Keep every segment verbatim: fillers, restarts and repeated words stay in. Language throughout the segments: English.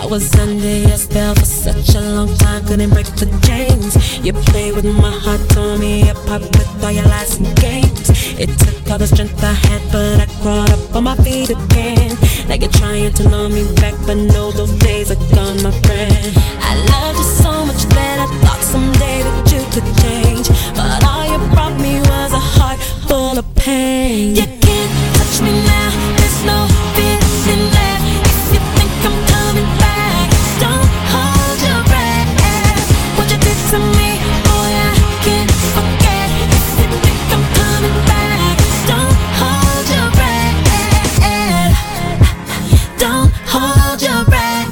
I was under your spell for such a long time, couldn't break the chains. You played with my heart, tore me apart with all your lies and games. It took all the strength I had, but I crawled up on my feet again. Now you're trying to lure me back, but no, those days are gone, my friend. I loved you so much that I thought someday that you could change, but all you brought me was a heart full of pain. You can't touch me now, there's no feeling left. If you think I'm coming back, don't hold your breath. What you did to me, boy, I can't forget. If you think I'm coming back, don't hold your breath. Don't hold your breath.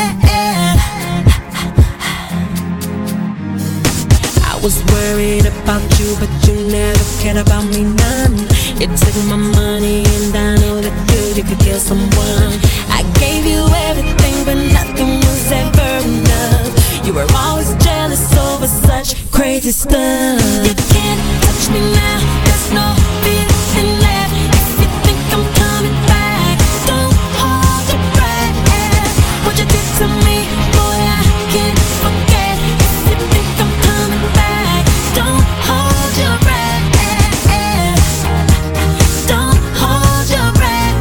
I was worried about you, but you never cared about me none. You took my money and I know that you, you could kill someone. I gave you everything, but nothing was ever enough. You were always jealous over such crazy stuff. You can't touch me now, there's no feeling left. If you think I'm coming back, don't hold your breath. What you did to me, boy, I can't forget. If you think I'm coming back, don't hold your breath. Don't hold your breath.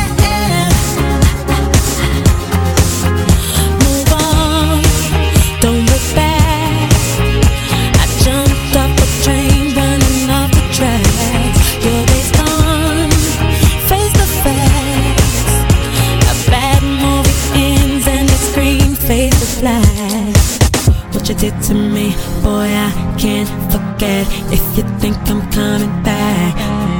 Move on, don't look back. I jumped off the train, running off the tracks. Your day's gone, face the facts. A bad movie ends and the screen fades to black. What you did to me, boy, I can't forget. If you think I'm coming back,